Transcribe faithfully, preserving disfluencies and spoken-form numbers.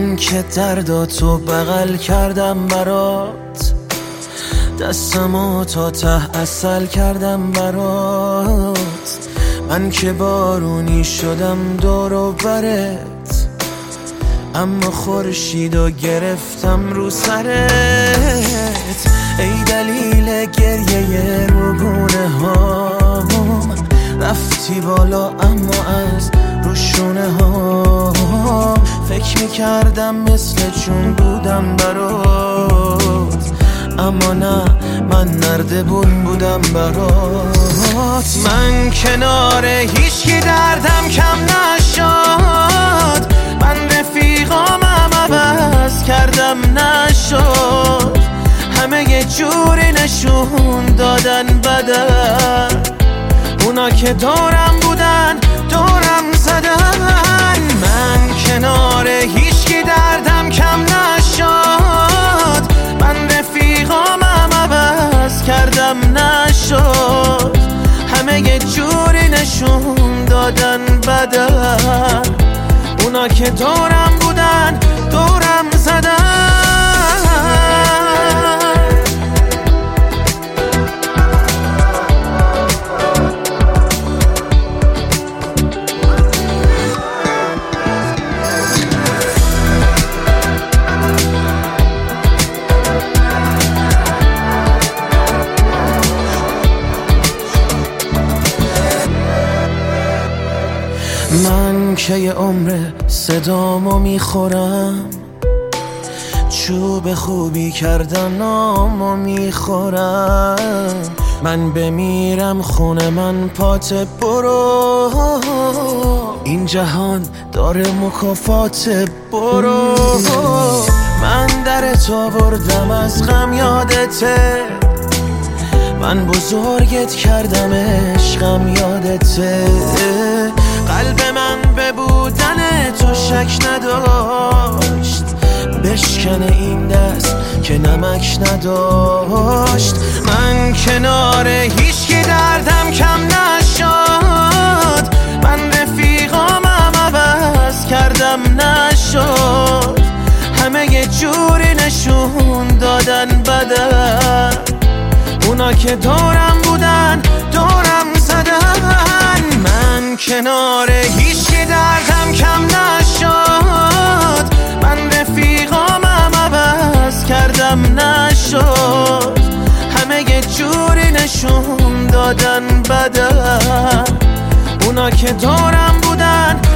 من که درداتو بغل کردم برات، دستمو تا ته اصل کردم برات. من که بارونی شدم دور و برت، اما خورشیدو گرفتم رو سرت. ای دلیل گریه روگونه هام، رفتی بالا اما از روشونه ها. فکر میکردم مثل چون بودم برات، اما نه، من نردبون بودم برات. من کنار هیچکی دردم کم نشد، من رفیقامم عوض کردم نشد. همه یه جوری نشون دادن بدن، اونا که دورم بودن دورم زدن. من کنار هیچکی دردم کم نشد، من رفیقامم عوض کردم نشد. همه یه جوری نشون دادن بدن، اونا که دورم بودن دورم زدن. من که یه عمر صدامو میخورم، چوب خوبی کردن نامو میخورم. من بمیرم خونه من پات برو، این جهان داره مکافات برو. من در تو بردم از غم یادته، من بزرگت کردم عشقم یادته. قلب من به بودن تو شک نداشت، بشکنه این دست که نمک نداشت. من کنار هیچکی دردم کم نشد، من رفیقامم عوض کردم نشد. همه یه جوری نشون دادن بدن، اونا که دورم بودن دورم زدن. من کنار هیچکی دردم کم نشد، من رفیقامم عوض کردم نشد. همه یه جوری نشون دادن بدن، اونا که دورم بودن